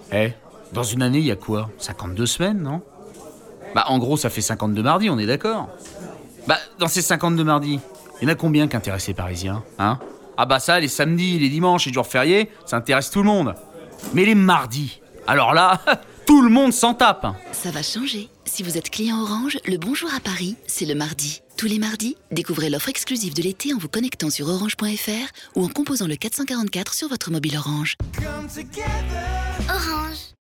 Eh, dans une année, il y a quoi? 52 semaines, non? Bah, en gros, ça fait 52 mardis, on est d'accord? Bah, dans ces 52 mardis, il y en a combien qu'intéressés parisiens, hein? Ah bah ça, les samedis, les dimanches et jours fériés, ça intéresse tout le monde. Mais les mardis, alors là, tout le monde s'en tape. Ça va changer. Si vous êtes client Orange, le bonjour à Paris, c'est le mardi. Tous les mardis, découvrez l'offre exclusive de l'été en vous connectant sur orange.fr ou en composant le 444 sur votre mobile Orange. Orange.